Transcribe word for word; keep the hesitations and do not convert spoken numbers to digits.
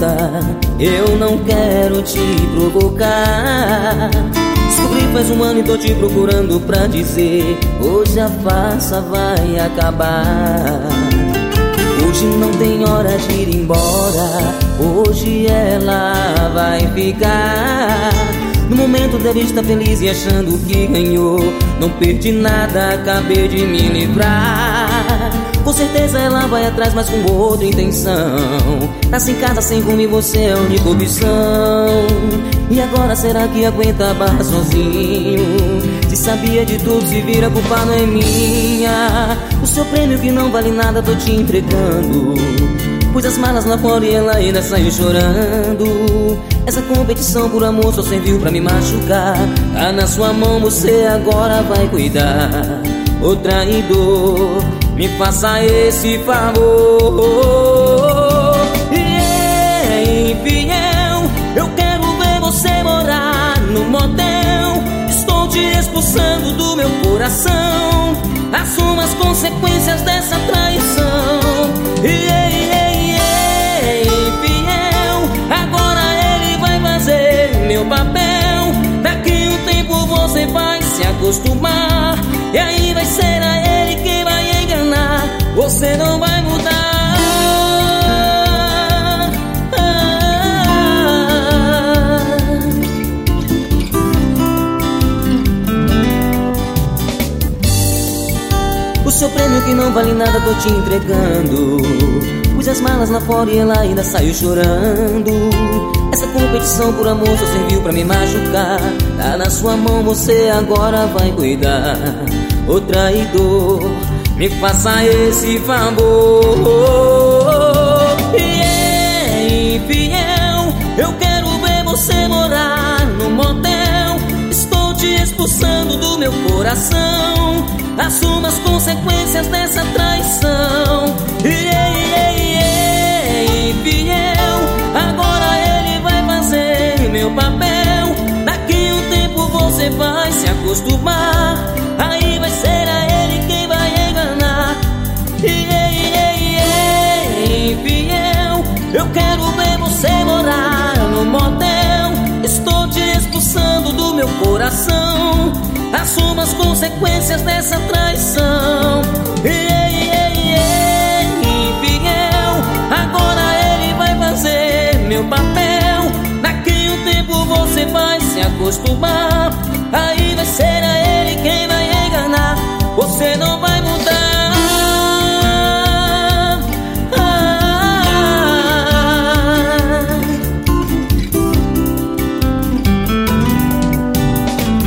escuta, eu não quero te provocar. Descobri faz um ano e tô te procurando pra dizer: hoje a farsa vai acabar. Hoje não tem hora de ir embora, hoje ela vai ficar. No momento deve estar feliz e achando que ganhou. Não perdi nada, acabei de me livrar. Com certeza ela vai atrás, mas com outra intenção. Tá sem casa, sem rumo e você é a única opção. E agora será que aguenta a barra sozinho? Se sabia de tudo, se vira, a culpa não é minha. O seu prêmio que não vale nada tô te entregando. Pus as malas lá fora e ela ainda saiu chorando. Essa competição por amor só serviu pra me machucar. Tá na sua mão, você agora vai cuidar. Ô traidor, me faça esse favor. E é infiel, eu quero ver você morar no motel. Estou te expulsando do meu coração. Assuma as consequências dessa traição. E é, é infiel, agora ele vai fazer meu papel. Daqui um tempo você vai se acostumar. E aí vai ser a ele que vai enganar. Você não vai mudar. O seu prêmio que não vale nada tô te entregando. Pus as malas lá fora e ela ainda saiu chorando. Essa competição por amor só serviu pra me machucar. Tá na sua mão, você agora vai cuidar. Ô traidor, me faça esse favor. E é infiel, eu quero ver você morar no motel. Estou te expulsando do meu coração. Assuma as consequências dessa traição. E é, é infiel, agora ele vai fazer meu papel. Daqui um tempo você vai se acostumar. Aí vai ser a ele quem vai enganar. E é, é infiel, eu quero ver você morar no motel. Estou te expulsando do meu coração. Assuma as consequências dessa traição. E é, é infiel, agora ele vai fazer meu papel. Daqui um tempo você vai se acostumar.